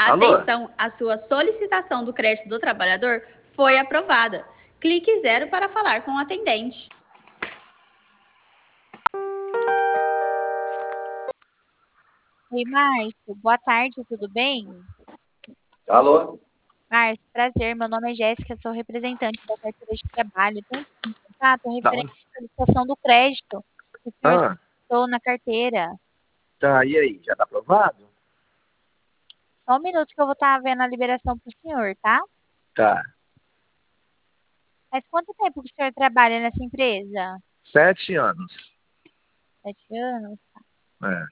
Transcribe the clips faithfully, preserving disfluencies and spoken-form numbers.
Alô? Atenção, a sua solicitação do crédito do trabalhador foi aprovada. Clique zero para falar com o atendente. Oi, Márcio. Boa tarde, tudo bem? Alô? Márcio, prazer. Meu nome é Jéssica, sou representante da carteira de trabalho. Estou em contato Tá referente onde? à solicitação do crédito que o senhor Ah, solicitou na carteira. tá, e aí? Já tá aprovado? Só um minuto que eu vou estar vendo a liberação para o senhor, tá? Tá. Faz quanto tempo que o senhor trabalha nessa empresa? Sete anos. Sete anos? É.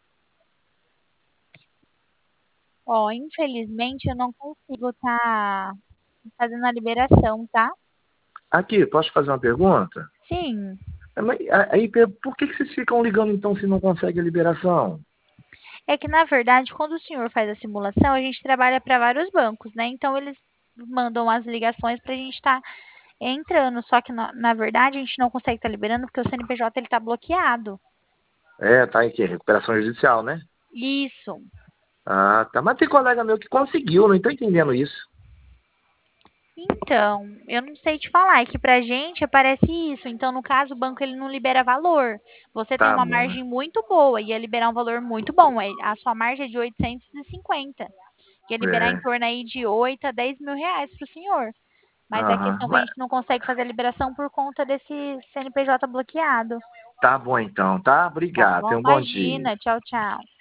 Ó, infelizmente eu não consigo estar fazendo a liberação, tá? Aqui, posso fazer uma pergunta? Sim. É, mas, aí, por que que vocês ficam ligando então se não consegue a liberação? É que, na verdade, quando o senhor faz a simulação, a gente trabalha para vários bancos, né? Então, eles mandam as ligações para a gente estar entrando. Só que, na, na verdade, a gente não consegue estar liberando porque o C N P J ele está bloqueado. É, tá em quê? Recuperação judicial, né? Isso. Ah, tá. Mas tem colega meu que conseguiu, não tô entendendo isso. Então, eu não sei te falar, é que pra gente aparece isso. Então, no caso, o banco ele não libera valor. Você tem Tá uma bom. margem muito boa, ia liberar um valor muito bom. é- A sua margem é de oitocentos e cinquenta. Ia liberar em É. torno aí de oito a dez mil reais pro senhor. Mas a Aham. questão é que a Mas gente não consegue fazer a liberação por conta desse C N P J bloqueado. tá bom então, tá? Tá Obrigado. bom? Tenha um bom dia. Imagina. Tchau, tchau.